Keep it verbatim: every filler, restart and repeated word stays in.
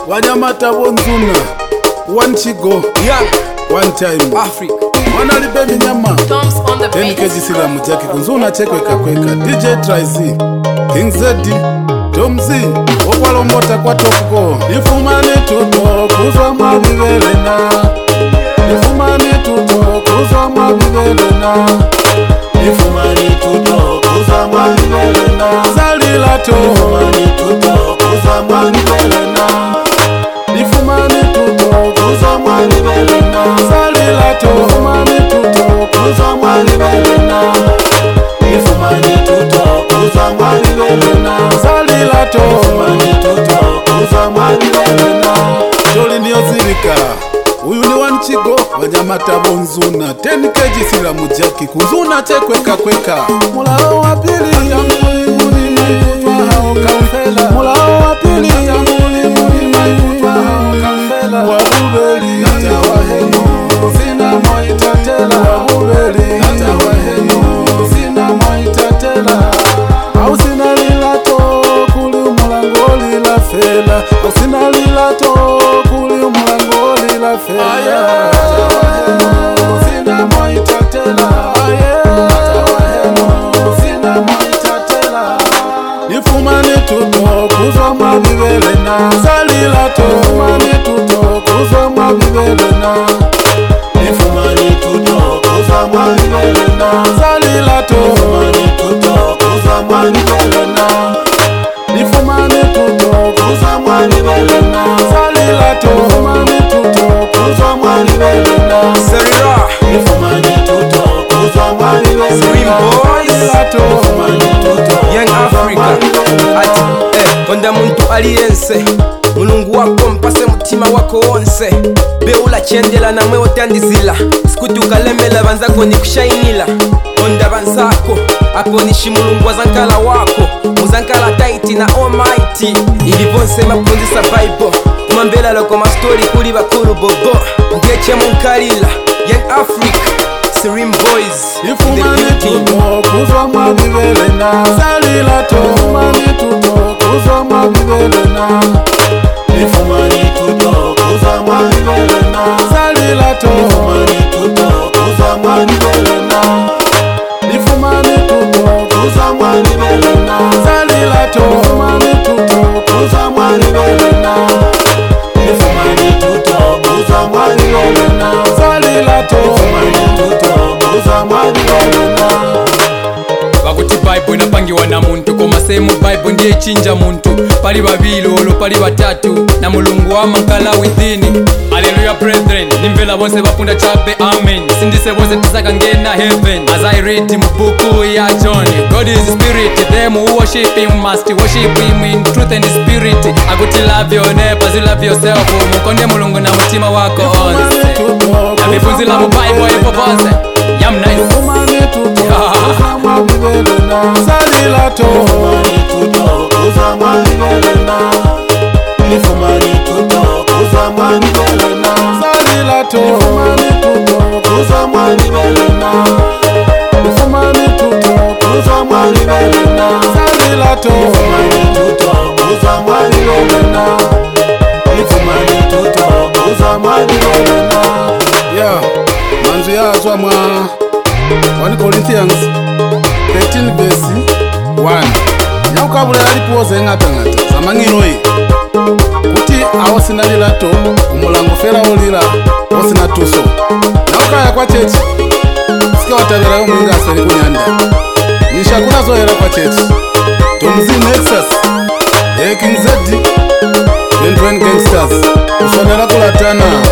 Wanyamata Bonzuna, one Chigo, Young, one time Africa. Mwana libe nyama Thumbs on the Ten beat. keji sila mujaki kunzuna chekweka kweka D J Trizy, King Zeddy, Tomzi, Okwalombota kwa topko. Ifumani tuto kuzwa mwabivelena, Ifumani tuto kuzwa mwabivelena, Ifumani tuto kuzwa mwabivelena, Zalilato Ifumani tuto kuzwa mwabivelena, Ifumani tuto kuzwa mwabivelena, Zalilato Ifumani tuto kuzwa mwabivelena, Ifumani tuto kuzwa mwabivelena, Zalilato Ifumani tuto kuzwa mwabivelena. Joli niyo zirika Uyu ni wanchigo Wanyamata Bonzuna Ten keji sila mujaki kunzuna chekweka kweka. Mulao wa pili Atanguli muli maikutwa hao kamfela. Mulao wa pili Atanguli muli maikutwa hao kamfela. Wabubeli Nata wahenu Zina moitatela. Wabubeli Nata wahenu Zina moitatela. Au sina lilato kuli mulangoli la fela. Au sina lilato kuli mulangoli la fela. Zina moitatela. Zina moitatela. Ifumani tuto kuzwa mwabivelena. Zalilato Ifumani tuto kuzwa mwabivelena. Ifumani tuto kuzwa mwabivelena, Zalilato Ifumani tuto kuzwa mwabivelena, Ifumani tuto kuzwa mwabivelena, Zalilato Ifumani tuto kuzwa mwabivelena, Serira, Ifumani tuto kuzwa mwabivelena, Dream Boys, Ifumani tuto Young Africa. Ati, eh, onda muntu aliyense mulungu wako mpase mutima wako wonse beula chendela namwe otandizila sikutukalemela banzako nikushainila onda banzako aponishi mulungu wazankala wako muzankala taiti na almighty ili bonse mapunzisa bible kumambela loko mastori kuli bakulu bogo ngeche munkalila Young Africa, Serim Boys, in the Ifumani building. tuto kuzwa mwabivelena. Zalilato Ifumani tuto kuzwa mwabivelena. Ifumani tuto kuzwa mwabivelena, Zalilato Ifumani tuto kuzwa mwabivelena, Ifumani tuto kuzwa mwabivelena, Zalilato Ifumani tuto kuzwa mwabivelena, Ifumani tuto kuzwa mwabivelena, Zalilato Ifumani tuto kuzwa mwabivelena. Bakuti Bible inapangiwa na muntu koma semu Bible ndiye chinja muntu pali babili olo pali batatu na mulungu wa mankala within. Hallelujah brethren, nimvela bose bapunda chape amen. Sindise bose tisaka ngena heaven. As I read mu buku ya John, God is spirit, them who worship him must worship him in truth and spirit. Akuti love your neighbor as you love yourself. Mukonde mulungu na mutima wako onse. Na bifunzila mu Bible epo bose. Yam nice. Ifumani tuto kuzwa mwabivelena. Zalilato Ifumani tuto kuzwa mwabivelena, Ifumani tuto kuzwa mwabivelena, Zalilato Ifumani tuto kuzwa mwabivelena, Ifumani tuto kuzwa mwabivelena, Zalilato Ifumani tuto kuzwa mwabivelena, Ifumani tuto kuzwa mwabivelena. Yeah, manzu yazwa mwa one Corinthians thirteen verse one. Nyakabula alipoze ngata ngata zamangiroi kuti awo sinalilato umulango fera olila osina tuso nakaya kwa chechi sika watabera yo mwinga aseli kunyanda nishakuna zohera kwa chechi Tomzi Nexus King Zeddy twenty-one Gangsters usonela kulatana